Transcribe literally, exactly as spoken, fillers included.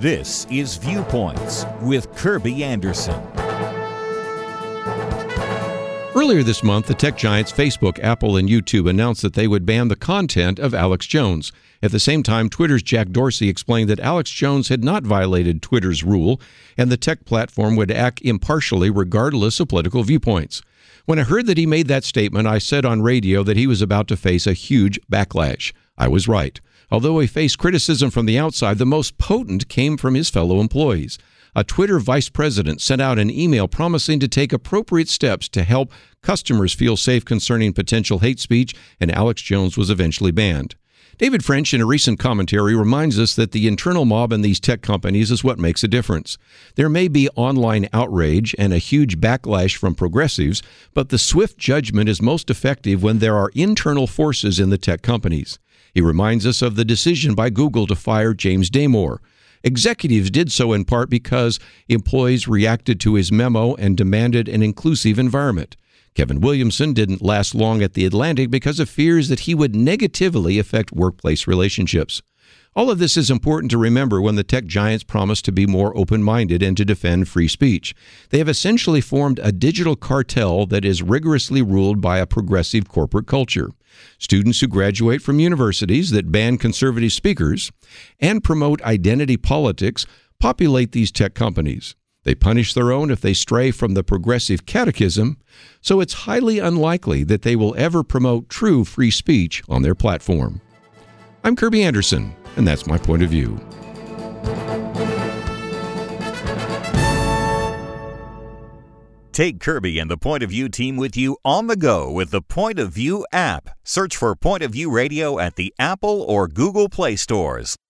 This is Viewpoints with Kirby Anderson. Earlier this month, the tech giants Facebook, Apple, and YouTube announced that they would ban the content of Alex Jones. At the same time, Twitter's Jack Dorsey explained that Alex Jones had not violated Twitter's rule, and the tech platform would act impartially regardless of political viewpoints. When I heard that he made that statement, I said on radio that he was about to face a huge backlash. I was right. Although he faced criticism from the outside, the most potent came from his fellow employees. A Twitter vice president sent out an email promising to take appropriate steps to help customers feel safe concerning potential hate speech, and Alex Jones was eventually banned. David French, in a recent commentary, reminds us that the internal mob in these tech companies is what makes a difference. There may be online outrage and a huge backlash from progressives, but the swift judgment is most effective when there are internal forces in the tech companies. He reminds us of the decision by Google to fire James Damore. Executives did so in part because employees reacted to his memo and demanded an inclusive environment. Kevin Williamson didn't last long at The Atlantic because of fears that he would negatively affect workplace relationships. All of this is important to remember when the tech giants promise to be more open-minded and to defend free speech. They have essentially formed a digital cartel that is rigorously ruled by a progressive corporate culture. Students who graduate from universities that ban conservative speakers and promote identity politics populate these tech companies. They punish their own if they stray from the progressive catechism, so it's highly unlikely that they will ever promote true free speech on their platform. I'm Kirby Anderson, and that's my point of view. Take Kirby and the Point of View team with you on the go with the Point of View app. Search for Point of View Radio at the Apple or Google Play stores.